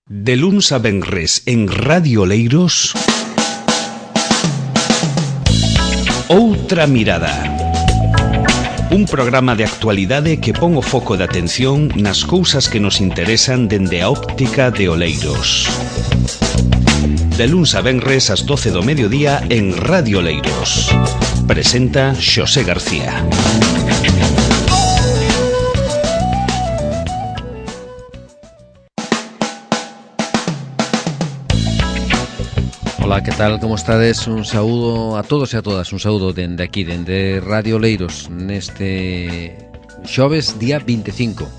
De luns a venres en Radio Oleiros, Outra Mirada. Un programa de actualidade que pon o foco de atención nas cousas que nos interesan dende a óptica de Oleiros. De luns a venres ás 12 do mediodía en Radio Oleiros. Presenta Xosé García. Ola, que tal, como estades? Un saúdo a todos e a todas, un saúdo dende aquí, dende Radio Oleiros, neste xoves día 25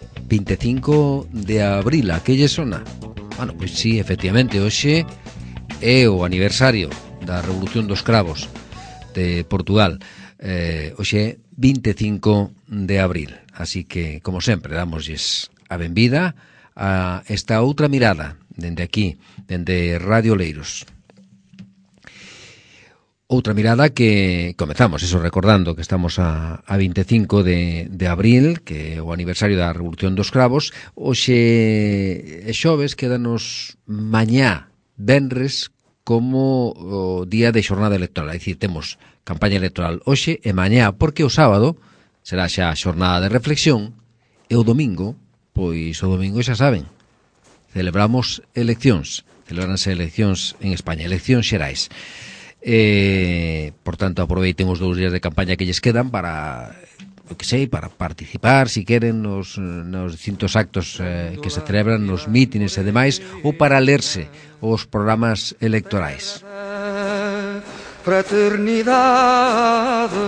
de abril. A que lle sona? Bueno, pois sí, efectivamente, hoxe é o aniversario da Revolución dos Cravos de Portugal. Hoxe é 25 de abril, así que, como sempre, damosles a benvida a esta outra mirada dende aquí, dende Radio Oleiros. Outra mirada que comezamos, eso, recordando que estamos a 25 de abril, que é o aniversario da Revolución dos Cravos. Hoxe é xoves, quédanos mañá, venres, como o día de xornada electoral. É dicir, temos campaña electoral hoxe e mañá, porque o sábado será xa a xornada de reflexión, e o domingo, pois o domingo xa saben, celebramos eleccións, celebranse eleccións en España, eleccións xerais. Por tanto, aproveiten os 2 días de campaña que lles quedan para, para participar, si queren, nos distintos actos que se celebran, nos mítines e demais, ou para lerse os programas electorais. Fraternidade,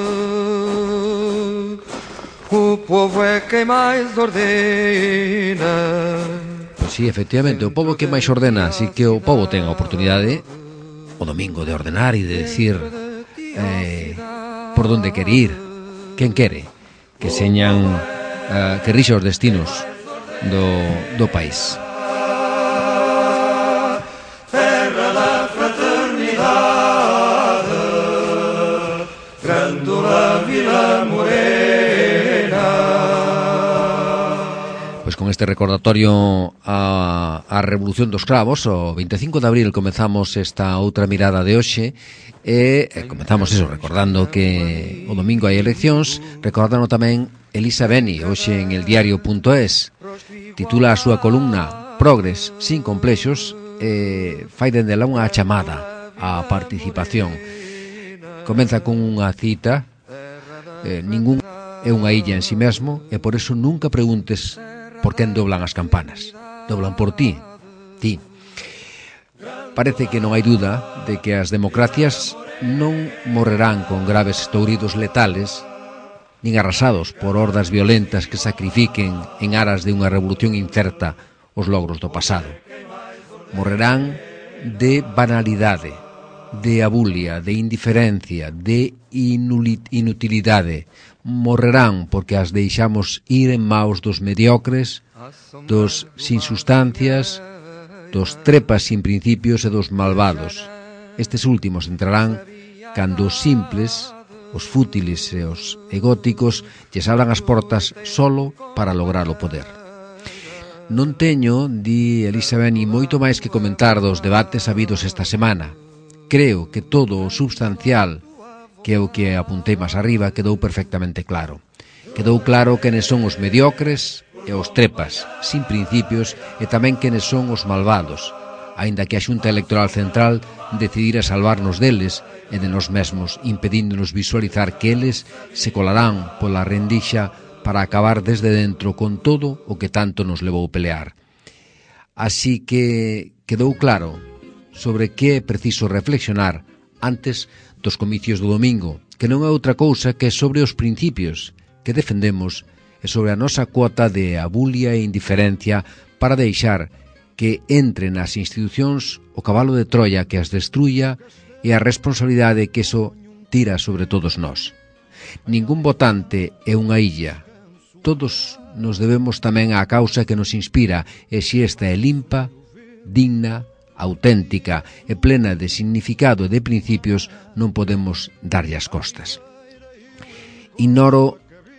o povo é quem máis ordena. Pois sí, efectivamente, o povo que máis ordena, así que o povo ten a oportunidade o domingo de ordenar e de decir por donde quere ir, quen quere que señan que rixa os destinos do país. Terra da fraternidade, Grândola Vila Morena. Pois con este recordatorio a Revolución dos Cravos, o 25 de abril comezamos esta outra mirada de hoxe e comezamos eso, recordando que o domingo hai eleccións, recordando tamén Elisa Beni, hoxe en eldiario.es, titula a súa columna Progres sin complexos e fai dende lá unha chamada á participación. Comeza con unha cita, ningún é unha illa en si mesmo e por eso nunca preguntes por quen doblan as campanas. Doblan por ti. Parece que non hai duda de que as democracias non morrerán con graves estouridos letales, nin arrasados por hordas violentas que sacrifiquen en aras de unha revolución incerta os logros do pasado. Morrerán de banalidade, de abulia, de indiferencia, de inutilidade. Morrerán porque as deixamos ir en maus dos mediocres, dos sin sustancias, dos trepas sin principios e dos malvados. Estes últimos entrarán cando os simples, os fútiles e os egóticos lles abran as portas solo para lograr o poder. Non teño, di Elisa Beni, moito máis que comentar dos debates habidos esta semana. Creo que todo o substancial, que é o que apuntei máis arriba, quedou perfectamente claro. Quedou claro quenes son os mediocres e os trepas, sin principios, e tamén quenes son os malvados, aínda que a Xunta Electoral Central decidira salvarnos deles e de nós mesmos, impedíndonos visualizar que eles se colarán pola rendixa para acabar desde dentro con todo o que tanto nos levou pelear. Así que quedou claro sobre que é preciso reflexionar antes dos comicios do domingo, que non é outra cousa que sobre os principios que defendemos e sobre a nosa cuota de abulia e indiferencia para deixar que entre nas institucións o cabalo de Troia que as destruya e a responsabilidade que eso tira sobre todos nós. Ningún votante é unha illa. Todos nos debemos tamén á causa que nos inspira e se esta é limpa, digna, auténtica e plena de significado e de principios, non podemos darlle as costas. Ignoro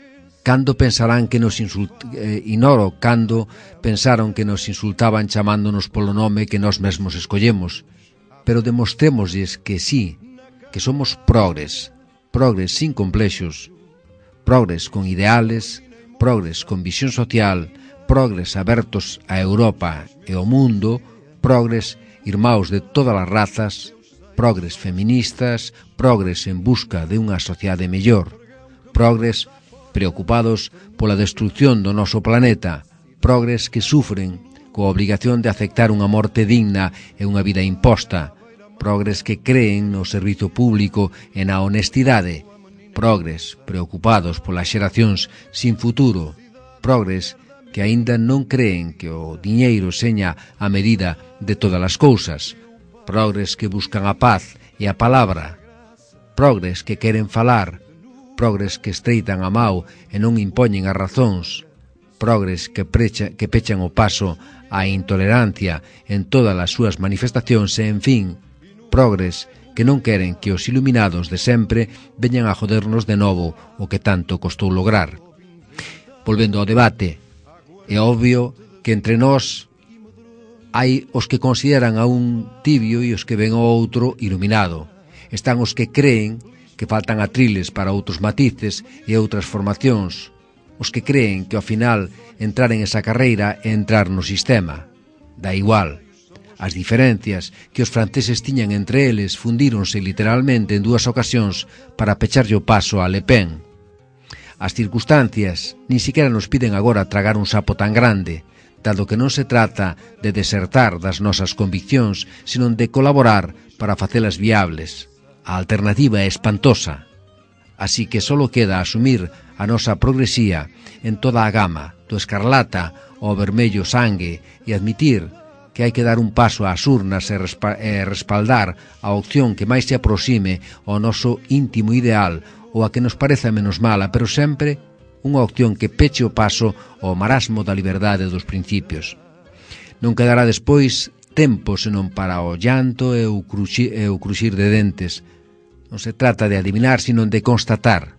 Cando pensarán que nos ignoro cando pensaron que nos insultaban chamándonos polo nome que nós mesmos escollemos. Pero demostrémoslles que sí, que somos progres sin complexos, progres con ideales, progres con visión social, progres abertos a Europa e ao mundo, progres irmãos de todas as razas, progres feministas, progres en busca de unha sociedade mellor, progres preocupados pola destrucción do noso planeta, progres que sufren coa obrigación de aceptar unha morte digna e unha vida imposta, progres que creen no servizo público e na honestidade, progres preocupados polas xeracións sin futuro, progres que aínda non creen que o diñeiro seña a medida de todas as cousas, progres que buscan a paz e a palabra, progres que queren falar, progres que estreitan a mao e non impoñen as razóns, progres que pechan o paso á intolerancia en todas as súas manifestacións e, en fin, progres que non queren que os iluminados de sempre veñan a jodernos de novo o que tanto costou lograr. Volvendo ao debate, é obvio que entre nós hai os que consideran a un tibio e os que ven ao outro iluminado. Están os que creen que faltan atriles para outros matices e outras formacións, os que creen que ao final entrar en esa carreira é entrar no sistema. Da igual. As diferencias que os franceses tiñan entre eles fundíronse literalmente en 2 ocasións para pecharlle o paso a Le Pen. As circunstancias nin siquiera nos piden agora tragar un sapo tan grande, dado que non se trata de desertar das nosas conviccións, sino de colaborar para facelas viables. A alternativa é espantosa. Así que só queda asumir a nosa progresía en toda a gama, do escarlata ao vermello sangue, e admitir que hai que dar un paso ás urnas e respaldar a opción que máis se aproxime ao noso íntimo ideal ou a que nos pareza menos mala, pero sempre unha opción que peche o paso ao marasmo da liberdade dos principios. Non quedará despois tempo senón para o llanto e o cruxir de dentes. Non se trata de adivinar, sino de constatar.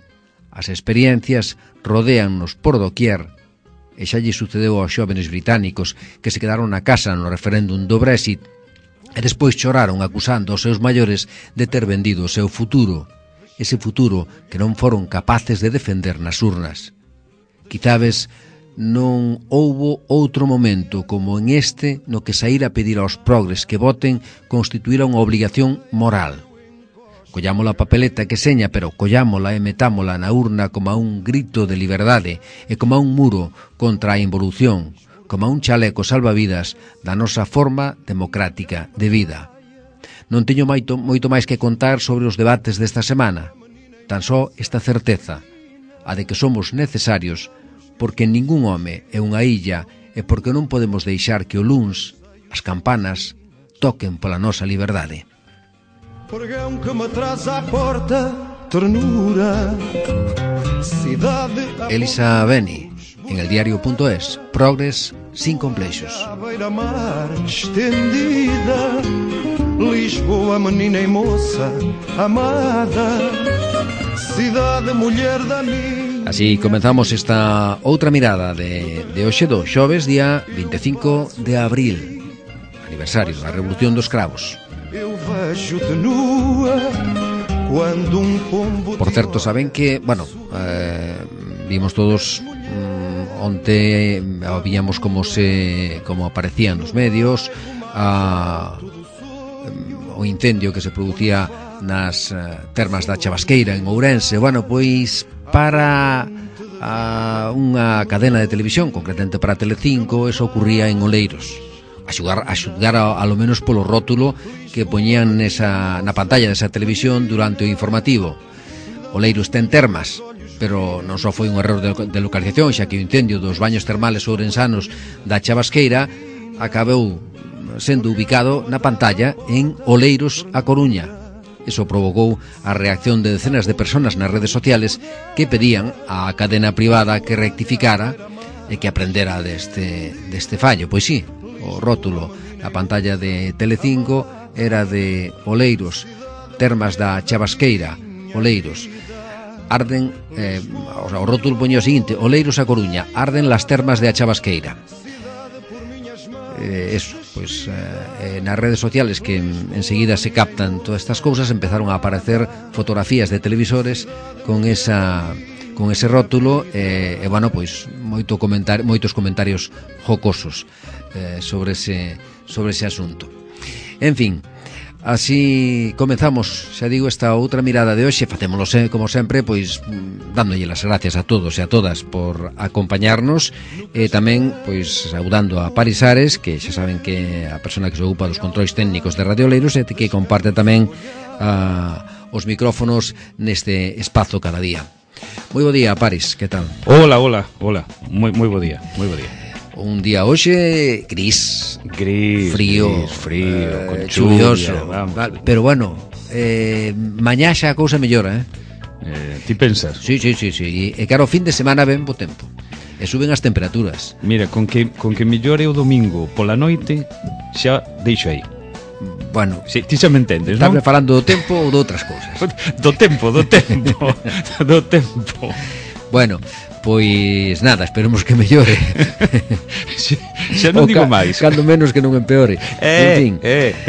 As experiencias rodéannos por doquier, e xa lle sucedeu aos xóvenes británicos que se quedaron na casa no referéndum do Brexit e despois choraron acusando aos seus maiores de ter vendido o seu futuro, ese futuro que non foron capaces de defender nas urnas. Quizabes non houbo outro momento como en este no que saír a pedir aos progres que voten constituíra unha obligación moral. Collámola a papeleta que seña, pero collámola e metámola na urna como a un grito de liberdade e como a un muro contra a involución, como a un chaleco salvavidas da nosa forma democrática de vida. Non teño moito máis que contar sobre os debates desta semana, tan só esta certeza, a de que somos necesarios porque ningún home é unha illa e porque non podemos deixar que o luns as campanas toquen pola nosa liberdade. Pregão que me traz à porta ternura, cidade. Elisa Beni, en el diario.es, progres sin complexos. À beira-mar estendida, Lisboa, menina e moça amada, cidade, mulher da minha. Así comenzamos esta outra mirada de hoxe do xoves, día 25 de abril, aniversario da Revolución dos Cravos. Eu vejo-te nua quando um pombo. Por certo, saben que, vimos todos onte, víamos como aparecían nos medios o incendio que se producía nas termas da Chavasqueira en Ourense. Pois para unha cadena de televisión, concretamente para Telecinco, eso ocurría en Oleiros. A xulgar a lo menos polo rótulo que poñían na pantalla desa televisión durante o informativo. Oleiros ten termas, pero non só foi un error de localización, xa que o incendio dos baños termales ourensanos da Chavasqueira acabou sendo ubicado na pantalla en Oleiros, a Coruña. Eso provocou a reacción de decenas de personas nas redes sociales que pedían á cadena privada que rectificara e que aprendera deste fallo. Pois sí, o rótulo na pantalla de Telecinco era de Oleiros, termas da Chavasqueira, Oleiros. arden, o rótulo poñía o seguinte: Oleiros a Coruña, arden las termas de A Chavasqueira. Eso, pues nas redes sociales que enseguida se captan todas estas cousas, empezaron a aparecer fotografías de televisores con ese rótulo, e bueno, pois moitos comentarios jocosos sobre ese asunto. En fin, así comenzamos, xa digo, esta outra mirada de hoxe. Facémolo como sempre, pois dándolle as gracias a todos e a todas por acompañarnos, e tamén pois saudando a Paris Ares, que xa saben que é a persona que se ocupa dos controis técnicos de Radio Oleiros e que comparte tamén os micrófonos neste espazo cada día. Moi bo día, Paris, que tal? Hola, moi bo día, Un día hoxe gris, frío, con chuvioso, vamos. pero bueno, mañá xa a cousa mellora, Ti pensas? Sí, e claro, o fin de semana ven bo tempo e suben as temperaturas. Mira, con que mellore o domingo pola noite, xa deixo aí. Bueno, sí, ti xa me entendes, non? Estás falando do tempo ou de outras cousas? Do tempo. Bueno, pois nada, esperemos que mellore. Xa non digo máis. Cando menos que non empeore. En fin.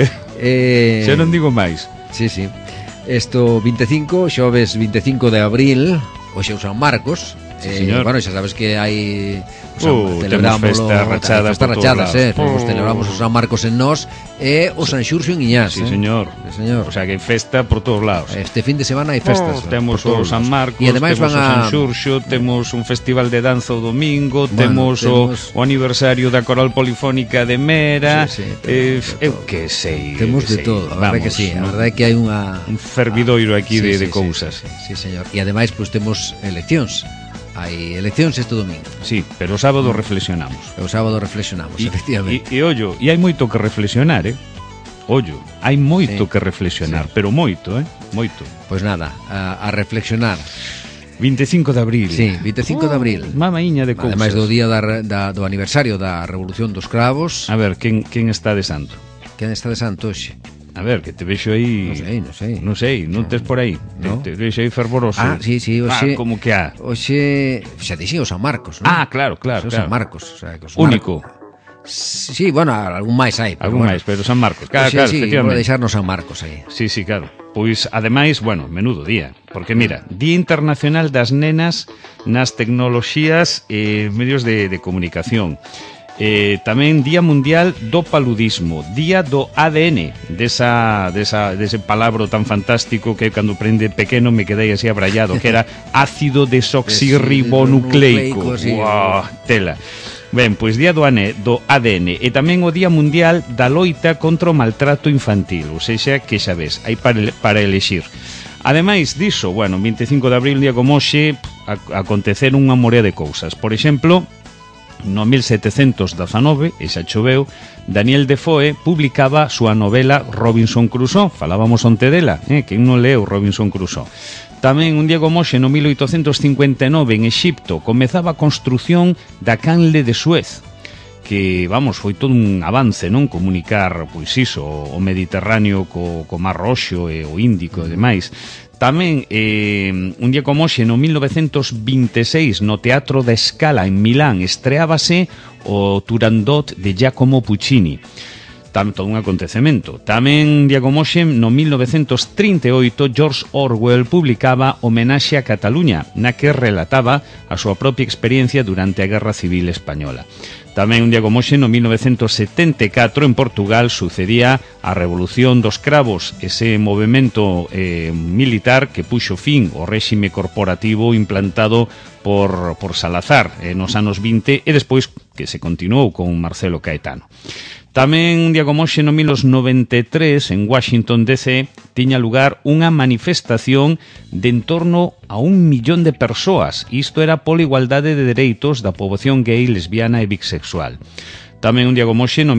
Xa non digo máis. Sí. Isto 25, xoves 25 de abril, hoxe é o San Marcos. Sí, señor. Bueno, xa sabes que hai temos festa rachada por todos lados. Celebramos o San Marcos en nós e o San Xurxo en Iñás. Sí, señor. O sea, que hai festa por todos lados. Este fin de semana hai festas. Temos o San Marcos, e ademais temos o San Xurxo, temos un festival de danza o domingo, temos o aniversario da Coral Polifónica de Mera. Eu que sei. Temos de todo, a verdade que sí. A verdade que hai un fervidoiro aquí de cousas. Sí, señor. E ademais, pois temos eleccións. Hai eleccións este domingo. Sí, pero o sábado reflexionamos. Efectivamente. E ollo, e hai moito que reflexionar, Ollo, hai moito que reflexionar, pero moito, moito. Pois nada, a reflexionar. 25 de abril. Sí, 25 de abril. Mamaíña de cousas. Ademais do día do aniversario da Revolución dos Cravos. A ver, quen está de santo? Quen está de santo hoxe? A ver, que te vexo aí... Non sei, non tes por aí. No. Te vexo aí fervoroso. Sí, hoxe... como que há? Hoxe... Xa dixen o San Marcos, non? Claro. San Marcos. O sea, que único. Sí, bueno, algún máis hai. Máis, pero San Marcos. Claro, sí, efectivamente. Vou deixarnos San Marcos aí. Sí, claro. Pois, ademais, bueno, menudo día. Porque, mira, Día Internacional das Nenas nas Tecnoloxías e Medios de Comunicación. Tamén Día Mundial do Paludismo, Día do ADN, dese palabro tan fantástico que cando prende pequeno me quedei así abrallado, que era ácido desoxirribonucleico. Uau, tela. Ben, pois Día do ADN e tamén o Día Mundial da Loita contra o Maltrato Infantil, ou sexa, que xa ves, hai para elexir. Ademais diso, bueno, 25 de abril, día como hoxe, aconteceron unha morea de cousas. Por exemplo, no 1719, e xa choveu, Daniel Defoe publicaba a súa novela Robinson Crusoe. Falábamos onte dela, quen non leu Robinson Crusoe. Tamén un día como hoxe, no 1859, en Exipto, comezaba a construción da canle de Suez, que, vamos, foi todo un avance, non? Comunicar, pois iso, o Mediterráneo co Mar Roxo e o Índico e demais. Tamén, un día como hoxe, no 1926, no Teatro da Scala, en Milán, estreábase o Turandot de Giacomo Puccini. Todo un acontecemento. Tamén, un día como hoxe, no 1938, George Orwell publicaba Homenaxe a Cataluña, na que relataba a súa propia experiencia durante a Guerra Civil Española. Tamén un día como hoxe, no 1974, en Portugal, sucedía a Revolución dos Cravos, ese movimento militar que puxo fin ao réxime corporativo implantado por Salazar nos anos 20 e despois que se continuou con Marcelo Caetano. Tamén un día como hoxe, no 1993, en Washington DC, tiña lugar unha manifestación de en torno a 1 millón de persoas. Isto era pola igualdade de dereitos da poboación gay, lesbiana e bisexual. Tamén un día como hoxe, no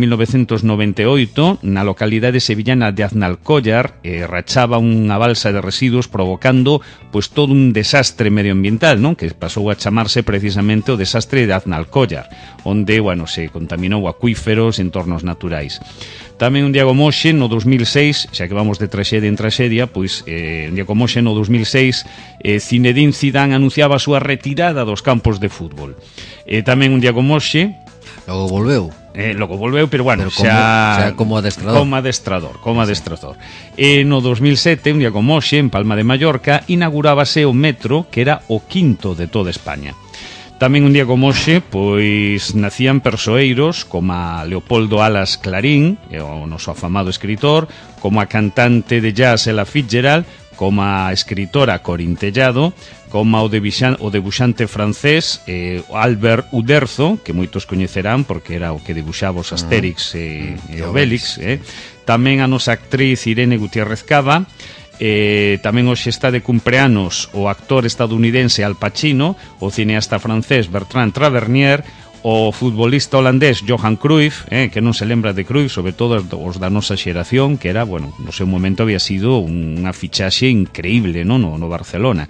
1998, na localidade sevillana de Aznalcóllar, rachaba unha balsa de residuos provocando pois todo un desastre medioambiental, non? Que pasou a chamarse precisamente o desastre de Aznalcóllar, onde, bueno, se contaminou acuíferos, entornos naturais. Tamén un día como hoxe, no 2006, xa que vamos de traxedia en traxedia, pois un día como hoxe, no 2006, Zinedine Zidane anunciaba a súa retirada dos campos de fútbol. Tamén un día como hoxe, Logo volveu, pero bueno, xa como adestrador. Como adestrador. No 2007, un día como hoxe, en Palma de Mallorca, inaugurábase o metro, que era o quinto de toda España. Tamén un día como hoxe, pois nacían persoeiros como a Leopoldo Alas Clarín, o noso afamado escritor, como a cantante de jazz Ella Fitzgerald, como a escritora Corín Tellado, como o debuxante francés Albert Uderzo, que moitos coñecerán porque era o que debuxaba os Asterix e Obélix. Tamén a nosa actriz Irene Gutiérrez Cava. Tamén hoxe está de cumpleanos o actor estadounidense Al Pacino, o cineasta francés Bertrand Tavernier, o futbolista holandés Johan Cruyff, que non se lembra de Cruyff, sobre todo os da nosa xeración, que era, bueno, no seu momento había sido unha fichaxe increíble, non? No Barcelona.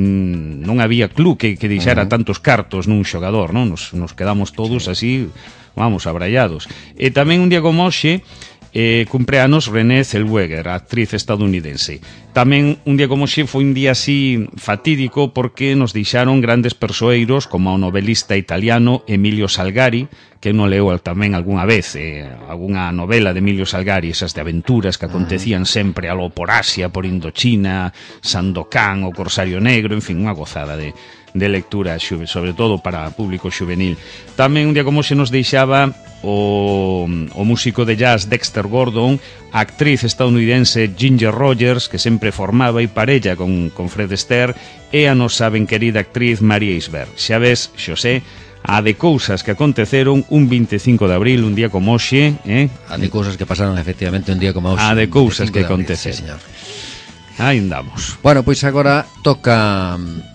Non había club que deixara tantos cartos nun xogador, non? Nos quedamos todos así, vamos, abrallados. E tamén un día como hoxe, cumpleanos Renée Zellweger, a actriz estadounidense. Tamén un día como hoxe foi un día así fatídico porque nos deixaron grandes persoeiros como o novelista italiano Emilio Salgari, que non leu tamén algunha vez algunha novela de Emilio Salgari, esas de aventuras que acontecían sempre aló por Asia, por Indochina, Sandokan, o Corsario Negro, en fin, unha gozada de lectura, sobre todo para público xuvenil. Tamén un día como hoxe nos deixaba o músico de jazz Dexter Gordon, a actriz estadounidense Ginger Rogers, que sempre formaba e parella con Fred Astaire, e a nosa ben querida actriz María Isbert. Xa ves, Xosé, a de cousas que aconteceron un 25 de abril, un día como hoxe, a de cousas que pasaron efectivamente un día como hoxe, a de cousas que aconteceron. Sí, señor. Aí andamos. Bueno, pois agora toca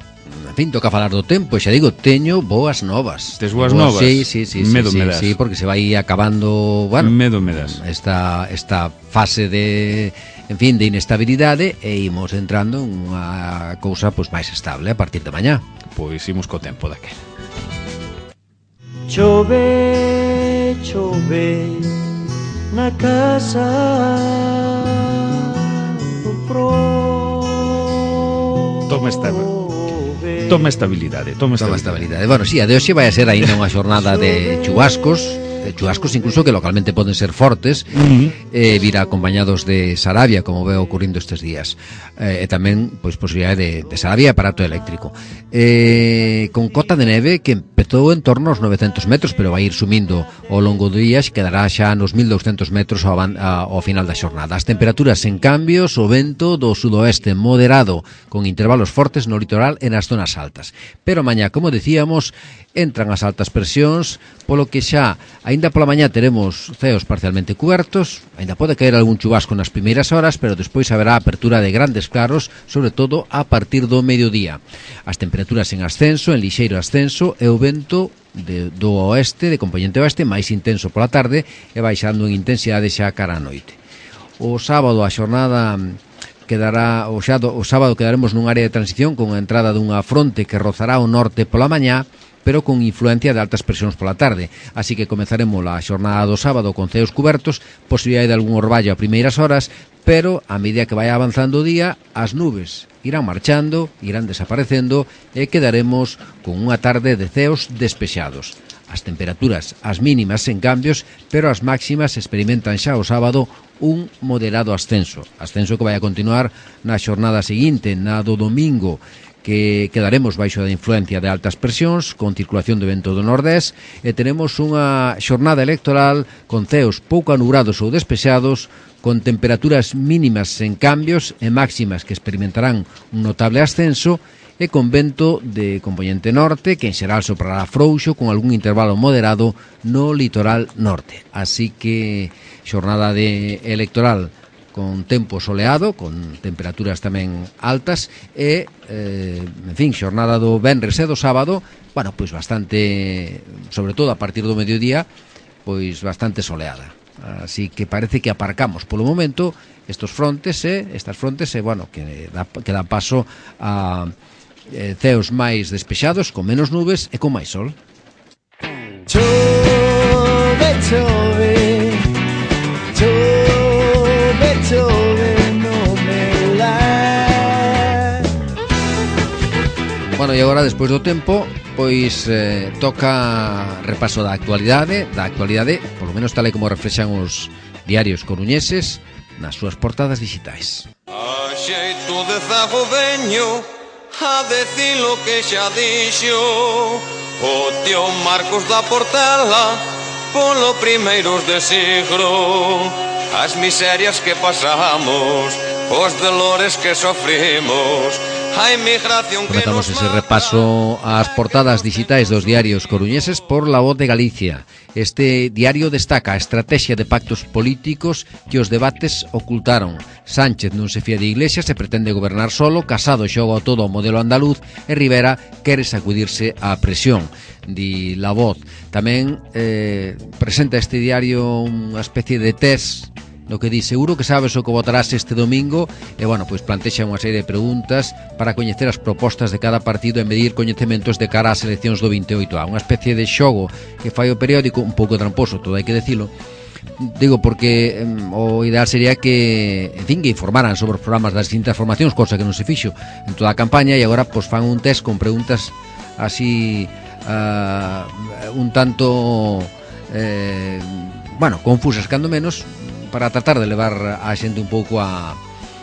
falar do tempo, xa digo, teño boas novas. Tes boas novas? Sí, Medo me das. Sí, porque se vai acabando, bueno, medo me das. Esta fase de, en fin, de inestabilidade e imos entrando en unha cousa pois máis estable a partir de mañá. Pois imos co tempo daquel. Chove, chove na casa do pro. Toma estabilidade. Bueno, si, a de hoxe vai a ser aínda unha xornada de chubascos incluso que localmente poden ser fortes, virá acompañados de sarabia, como veo ocurrindo estes días, e tamén pois posibilidade de sarabia e aparato eléctrico, con cota de neve que empezou en torno aos 900 metros, pero vai ir sumindo ao longo do día, quedará xa nos 1200 metros ao final da xornada. As temperaturas en cambios, o vento do sudoeste moderado, con intervalos fortes no litoral e nas zonas altas, pero mañá, como decíamos, entran as altas presións, polo que xa, aínda pola mañá teremos ceos parcialmente cubertos, aínda pode caer algún chubasco nas primeiras horas, pero despois haberá apertura de grandes claros, sobre todo a partir do mediodía. As temperaturas en ascenso, en lixeiro ascenso, e o vento do oeste, de componente oeste, máis intenso pola tarde e baixando en intensidade xa cara a noite. O sábado a xornada quedará, o sábado quedaremos nun área de transición con a entrada dunha fronte que rozará o norte pola mañá, pero con influencia de altas presións pola tarde. Así que comezaremos a xornada do sábado con ceos cubertos, posibilidade de algún orballo a primeiras horas, pero a medida que vai avanzando o día, as nubes irán marchando, irán desaparecendo e quedaremos con unha tarde de ceos despexados. As temperaturas, as mínimas en cambios, pero as máximas experimentan xa o sábado un moderado ascenso que vai a continuar na xornada seguinte, na do domingo, que quedaremos baixo da influencia de altas presións, con circulación de vento do nordés, e tenemos unha xornada electoral con ceos pouco anubrados ou despexados, con temperaturas mínimas en cambios e máximas que experimentarán un notable ascenso, e con vento de componente norte, que en xeral soprará frouxo con algún intervalo moderado no litoral norte. Así que xornada electoral con tempo soleado, con temperaturas tamén altas e, en fin, xornada do venres e do sábado, bueno, pois bastante, sobre todo a partir do mediodía, pois bastante soleada. Así que parece que aparcamos polo momento estas frontes, bueno, que dan paso a ceos máis despexados, con menos nubes e con máis sol. Chove, chove, chove, chove no meu lar. Bueno, e agora, despois do tempo, pois toca repaso da actualidade, polo menos tal e como reflexan os diarios coruñeses nas súas portadas digitais. A xeito de zago veño a decir lo que xa dixo o tío Marcos da Portela polo primeiros de siglo, as miserias que pasamos, os dolores que sofrimos, a inmigración que Comenzamos nos ese repaso ás portadas digitais dos diarios coruñeses por La Voz de Galicia. Este diario destaca a estrategia de pactos políticos que os debates ocultaron. Sánchez non se fía de Iglesias e pretende gobernar solo, Casado xoga todo o modelo andaluz e Rivera quere sacudirse a presión, di La Voz. Tamén presenta este diario unha especie de test no que di, seguro que sabes o que votarás este domingo, e, bueno, pois plantexa unha serie de preguntas para coñecer as propostas de cada partido e medir coñecementos de cara ás eleccións do 28A. Unha especie de xogo que fai o periódico, un pouco tramposo, todo hai que decilo, digo, porque o ideal sería que, en fin, que informaran sobre os programas das distintas formacións, cosa que non se fixo en toda a campaña, e agora pois fan un test con preguntas así un tanto bueno, confusas cando menos, para tratar de levar a xente un pouco en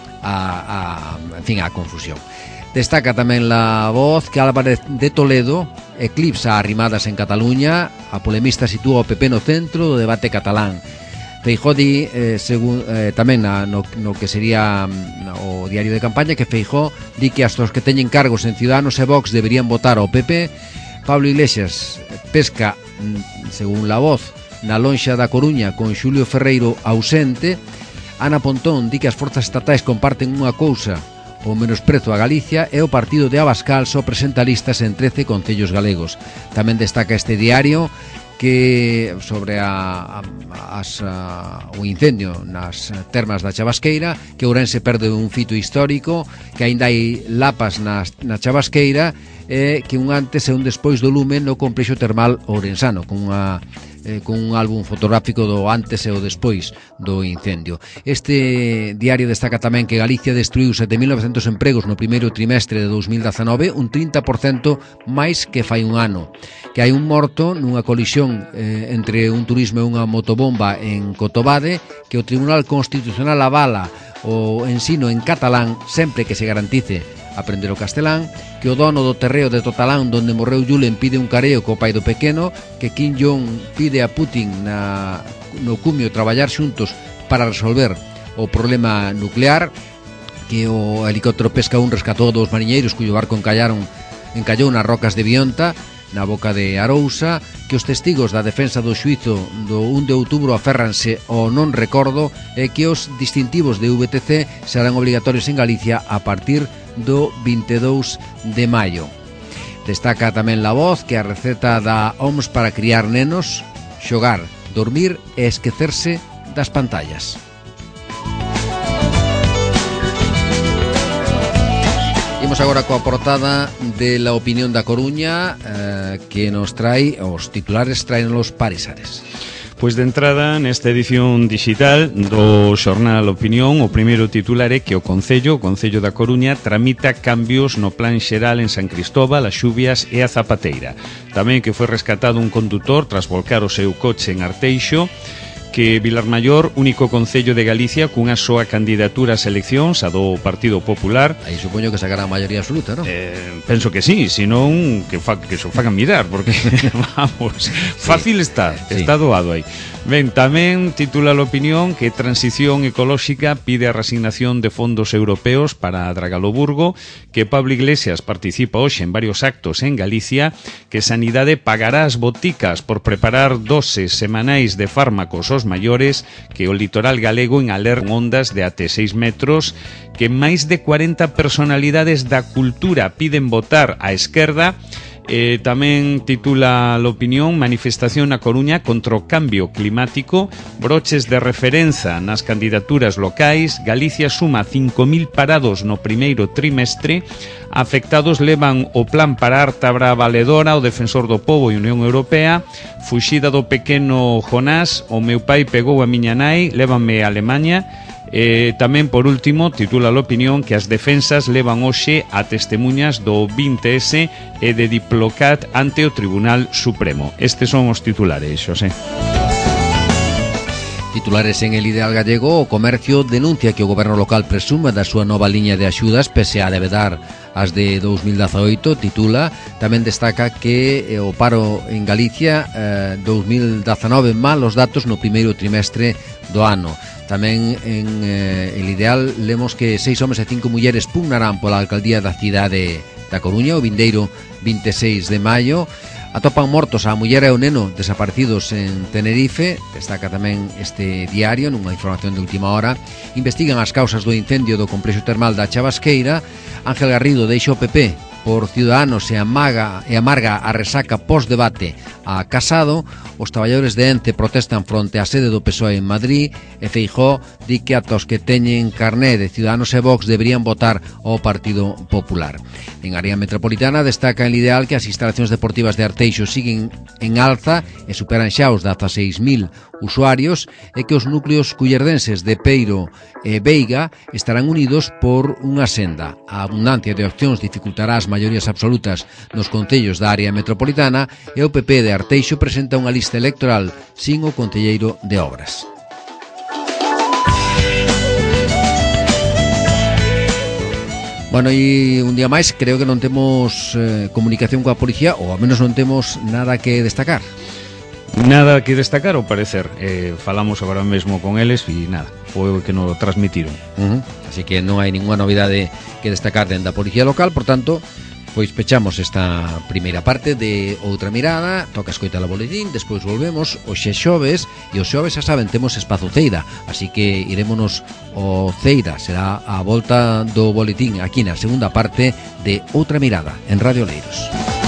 fin, a confusión. Destaca tamén La Voz que Álvarez de Toledo eclipsa arrimadas en Cataluña, a polemista sitúa o PP no centro do debate catalán. Feijóo di, tamén no que sería o diario de campaña, que Feijóo di que hasta os que teñen cargos en Ciudadanos e Vox deberían votar ao PP. Pablo Iglesias pesca, según La Voz, na lonxa da Coruña con Xulio Ferreiro ausente. Ana Pontón di que as forzas estatais comparten unha cousa, o menosprezo a Galicia, e o partido de Abascal só presenta listas en 13 concellos galegos. Tamén destaca este diario que sobre o incendio nas termas da Chabasqueira, que Ourense perde un fito histórico, que aínda hai lapas na Chabasqueira, e que un antes e un despois do lume no complexo termal ourensano, con un álbum fotográfico do antes e o despois do incendio. Este diario destaca tamén que Galicia destruiu 7.900 empregos no primeiro trimestre de 2019, un 30% máis que fai un ano, que hai un morto nunha colisión entre un turismo e unha motobomba en Cotobade, que o Tribunal Constitucional avala o ensino en catalán sempre que se garantice aprender o castelán, que o dono do terreo de Totalán donde morreu Julen pide un careo co pai do pequeno, que Kim Jong pide a Putin no cumio traballar xuntos para resolver o problema nuclear, que o helicóptero Pesca 1 rescatou dos mariñeiros cuyo barco encallou nas rocas de Bionta, na boca de Arousa, que os testigos da defensa do xuízo do 1 de outubro aférranse ao non recordo, e que os distintivos de VTC serán obligatorios en Galicia a partir do 22 de maio. Destaca tamén La Voz que a receta da OMS para criar nenos: xogar, dormir e esquecerse das pantallas. Imos agora coa portada de La Opinión da Coruña, que nos trae, os titulares traen los Paresares. Pois de entrada, nesta edición digital do xornal Opinión, o primeiro titular é que o Concello da Coruña tramita cambios no plan xeral en San Cristóbal, as Xubias e a Zapateira. Tamén que foi rescatado un condutor tras volcar o seu coche en Arteixo, que Vilarmaior, único concello de Galicia cunha soa candidatura ás eleccións, a do Partido Popular. Aí supoño que sacará a maioría absoluta, non? Penso que sí, senón que se fagan mirar, porque vamos, fácil está doado aí. Ben, tamén titula a Opinión que Transición Ecolóxica pide a resignación de fondos europeos para Dragaloburgo, que Pablo Iglesias participa hoxe en varios actos en Galicia, que Sanidade pagará as boticas por preparar doses semanais de fármacos aos maiores, que o litoral galego en alerta con ondas de até 6 metros, que máis de 40 personalidades da cultura piden votar á esquerda, Tamén titula a opinión: manifestación na Coruña contra o cambio climático, broches de referenza nas candidaturas locais, Galicia suma 5.000 parados no primeiro trimestre, afectados levan o plan para Ártabra Valedora, o Defensor do Pobo e Unión Europea, fuxida do pequeno Jonás, o meu pai pegou a miña nai, lévanme a Alemanha. Tamén, por último, titula a opinión que as defensas levan hoxe a testemunhas do 20S e de Diplocat ante o Tribunal Supremo. Estes son os titulares, Xosé. Titulares en El Ideal Gallego: o comercio denuncia que o goberno local presume da súa nova liña de axudas pese a debedar as de 2018. Titula, tamén destaca que o paro en Galicia 2019 mal os datos no primeiro trimestre do ano. Tamén en El Ideal lemos que 6 homes e 5 mulleres pugnarán pola alcaldía da cidade da Coruña o vindeiro 26 de maio. Atopan mortos a muller e o neno desaparecidos en Tenerife. Destaca tamén este diario nunha información de última hora. Investigan as causas do incendio do complexo termal da Chavasqueira. Ángel Garrido deixa o PP por Ciudadanos e amarga a resaca pós-debate a Casado. Os traballadores de Ence protestan fronte á sede do PSOE en Madrid e Feijóo di que ata os que teñen carné de Ciudadanos e Vox deberían votar ao Partido Popular. En área metropolitana destaca El Ideal que as instalacións deportivas de Arteixo siguen en alza e superan xa os 16.000 usuarios e que os núcleos cullerdenses de Peiro e Veiga estarán unidos por unha senda. A abundancia de opcións dificultará as maiorías absolutas nos concellos da área metropolitana e o PP de Arteixo presenta unha lista electoral sin o concelleiro de Obras. Bueno, e un día máis creo que non temos comunicación coa policía, ou ao menos non temos nada que destacar. Nada que destacar, ao parecer. Falamos agora mesmo con eles e nada, foi o que nos transmitiron. Así que non hai ninguna novidade que destacar dentro da policía local, por tanto, pois pechamos esta primeira parte de Outra Mirada. Toca escoitar o boletín, despois volvemos hoxe xoves, e os xoves, xa saben, temos espazo Ceira, así que irémonos ao Ceira, será a volta do boletín aquí na segunda parte de Outra Mirada en Radio Oleiros.